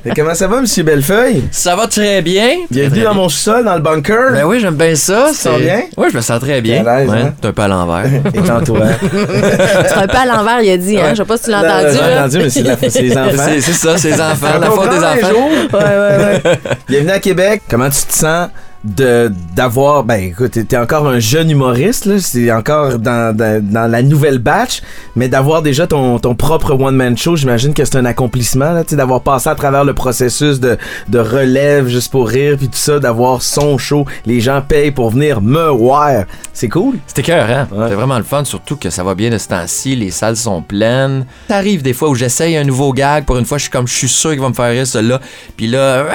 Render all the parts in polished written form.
Comment ça va, M. Bellefeuille? Ça va très bien. Bienvenue dans mon sous-sol, dans le bunker. Ben oui, j'aime bien ça. Tu te sens bien? Oui, je me sens très bien. T'es à l'aise, hein? T'es un peu à l'envers. Et entouré. C'est un peu à l'envers, il a dit. Hein? Je sais pas si tu l'as entendu. J'ai entendu, mais c'est les enfants. C'est ça, c'est les enfants. La faute des enfants. Ouais. Bienvenue à Québec. Comment tu te sens d'avoir... Ben écoute, t'es encore un jeune humoriste, là. C'est encore dans la nouvelle batch, mais d'avoir déjà ton propre one-man show, j'imagine que c'est un accomplissement, là, d'avoir passé à travers le processus de relève juste pour rire, puis tout ça, d'avoir son show. Les gens payent pour venir me voir. C'est cool. C'était écœurant. Ouais. C'est vraiment le fun, surtout que ça va bien de ce temps-ci. Les salles sont pleines. Ça arrive des fois où j'essaye un nouveau gag. Pour une fois, je suis sûr qu'il va me faire rire, celui-là. Puis là,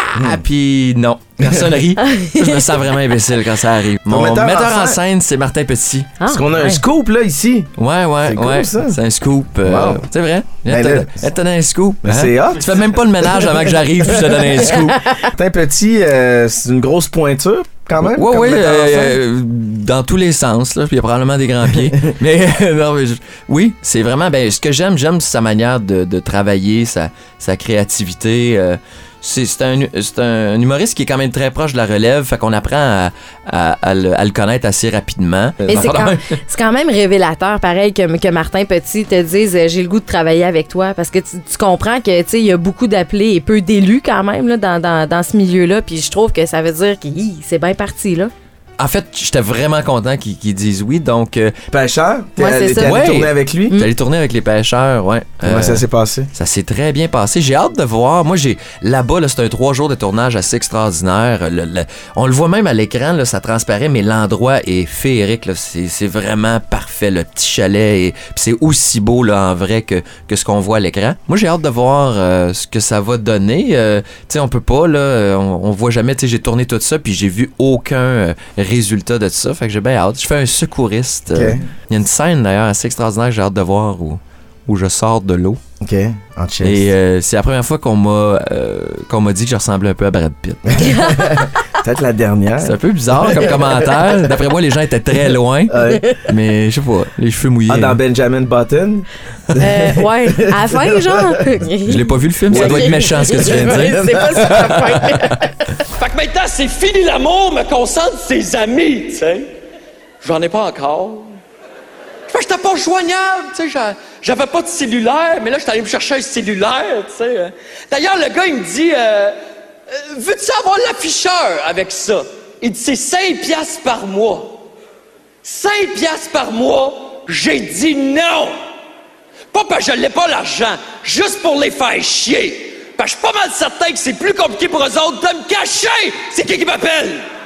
puis non. Personne rit. Je me sens vraiment imbécile quand ça arrive. Mon metteur en scène, c'est Martin Petit. Parce qu'on a un scoop, là, ici. Ouais. C'est cool, ça. C'est un scoop. Wow. C'est vrai. Ben Elle te donne un scoop. Ben c'est hot. Tu fais même pas le ménage avant que j'arrive puis je te donne un scoop. Martin Petit, c'est une grosse pointure, quand même. Oui, metteur en scène. dans tous les sens, là. Puis il y a probablement des grands pieds. Mais non, mais oui, c'est vraiment ce que j'aime sa manière de travailler, sa créativité. C'est un humoriste qui est quand même très proche de la relève, fait qu'on apprend à le connaître assez rapidement. Mais c'est quand même révélateur, pareil, que Martin Petit te dise j'ai le goût de travailler avec toi, parce que tu comprends que il y a beaucoup d'appelés et peu d'élus quand même là, dans ce milieu-là, puis je trouve que ça veut dire que c'est bien parti là. En fait, j'étais vraiment content qu'ils disent oui, donc... Pêcheur? T'es allé Ouais. tourner avec lui? J'allais tourner avec les pêcheurs, ouais. Comment ça s'est passé? Ça s'est très bien passé. J'ai hâte de voir. Moi, là-bas, c'est un 3 jours de tournage assez extraordinaire. On le voit même à l'écran, là, ça transparaît, mais l'endroit est féerique. Là. C'est vraiment parfait. Le petit chalet, puis c'est aussi beau là, en vrai que ce qu'on voit à l'écran. Moi, j'ai hâte de voir ce que ça va donner. On peut pas, là, on voit jamais. J'ai tourné tout ça, puis j'ai vu aucun résultat de tout ça. Fait que j'ai bien hâte. Je fais un secouriste. Okay. Il y a une scène d'ailleurs assez extraordinaire que j'ai hâte de voir où je sors de l'eau. OK, en chest. Et c'est la première fois qu'on m'a dit que je ressemblais un peu à Brad Pitt. Peut-être la dernière. C'est un peu bizarre comme commentaire. D'après moi, les gens étaient très loin. Mais je sais pas, les cheveux mouillés. Dans Benjamin Button? Ouais, à la fin, genre. Je l'ai pas vu le film, ça doit être méchant ce que tu viens de dire. C'est pas ça à la fin. Fait que maintenant, c'est fini l'amour, me concentre ses amis, tu sais. J'en ai pas encore. Fait que j'étais pas joignable, tu sais. J'avais pas de cellulaire, mais là, j'étais allé me chercher un cellulaire, tu sais. D'ailleurs, le gars, il me dit, veux-tu avoir l'afficheur avec ça? Il dit, c'est 5 piastres par mois. 5 piastres par mois? J'ai dit non! Pas parce que je l'ai pas l'argent, juste pour les faire chier. Parce que je suis pas mal certain que c'est plus compliqué pour eux autres de me cacher! C'est qui m'appelle?